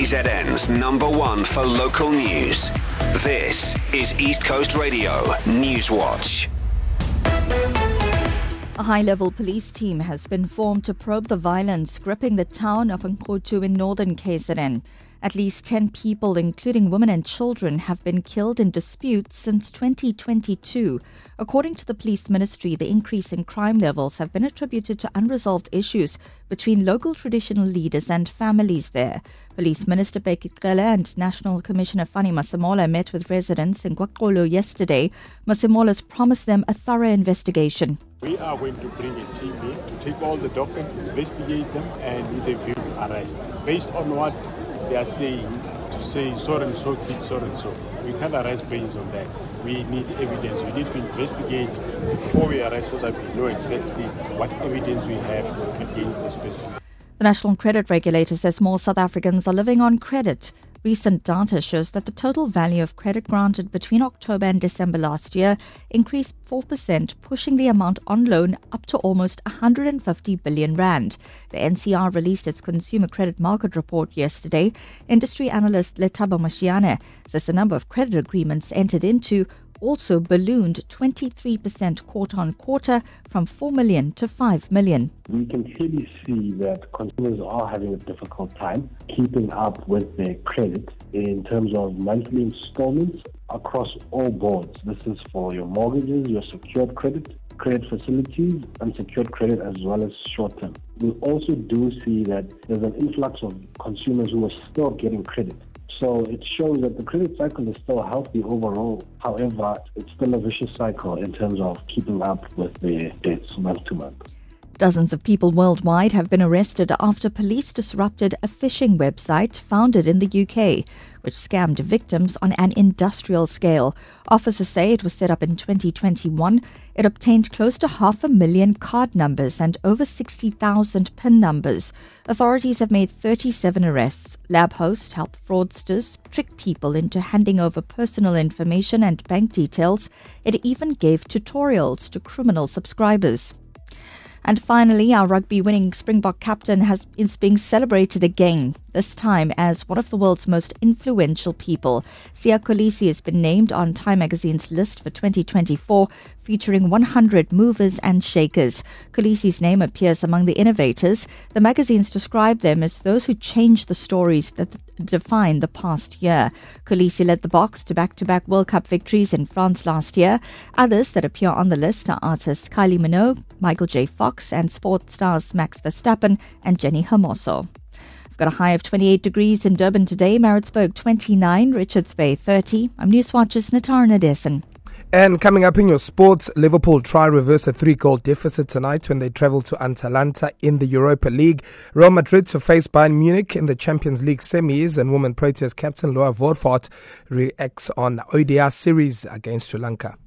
KZN's number one for local news. This is East Coast Radio News Watch. A high-level police team has been formed to probe the violence gripping the town of Nkutu in northern KZN. At least 10 people, including women and children, have been killed in disputes since 2022. According to the police ministry, the increase in crime levels have been attributed to unresolved issues between local traditional leaders and families there. Police Minister Bheki Cele and National Commissioner Fani Masemola met with residents in Gwaqulu yesterday. Masemola's promised them a thorough investigation. We are going to bring a team in to take all the documents, investigate them, and with a view to arrest. Based on what they are saying, to say so and so did so and so. We can't arrest based on that. We need evidence. We need to investigate before we arrest so that we know exactly what evidence we have against the specific. The National Credit Regulator says more South Africans are living on credit. Recent data shows that the total value of credit granted between October and December last year increased 4%, pushing the amount on loan up to almost 150 billion rand. The NCR released its consumer credit market report yesterday. Industry analyst Lethabo Mashiane says the number of credit agreements entered into also ballooned 23% quarter-on-quarter from 4 million to 5 million. We can clearly see that consumers are having a difficult time keeping up with their credit in terms of monthly installments across all boards. This is for your mortgages, your secured credit facilities, unsecured credit, as well as short-term. We also do see that there's an influx of consumers who are still getting credit. So it shows that the credit cycle is still healthy overall. However, it's still a vicious cycle in terms of keeping up with the debts month to month. Dozens of people worldwide have been arrested after police disrupted a phishing website founded in the UK, which scammed victims on an industrial scale. Officers say it was set up in 2021. It obtained close to 500,000 card numbers and over 60,000 PIN numbers. Authorities have made 37 arrests. LabHost helped fraudsters trick people into handing over personal information and bank details. It even gave tutorials to criminal subscribers. And finally, our rugby-winning Springbok captain is being celebrated again, this time as one of the world's most influential people. Siya Kolisi has been named on Time magazine's list for 2024, featuring 100 movers and shakers. Kolisi's name appears among the innovators. The magazines describe them as those who change the stories that define the past year. Kolisi led the Boks to back-to-back World Cup victories in France last year. Others that appear on the list are artists Kylie Minogue, Michael J. Fox, and sports stars Max Verstappen and Jenny Hermoso. We've got a high of 28 degrees in Durban today, Maritzburg 29, Richards Bay 30. I'm Newswatch's Natara Nadesan. And coming up in your sports, Liverpool try reverse a 3-goal deficit tonight when they travel to Atalanta in the Europa League. Real Madrid to face Bayern Munich in the Champions League semis, and women Proteas captain Loa Vorfart reacts on ODI series against Sri Lanka.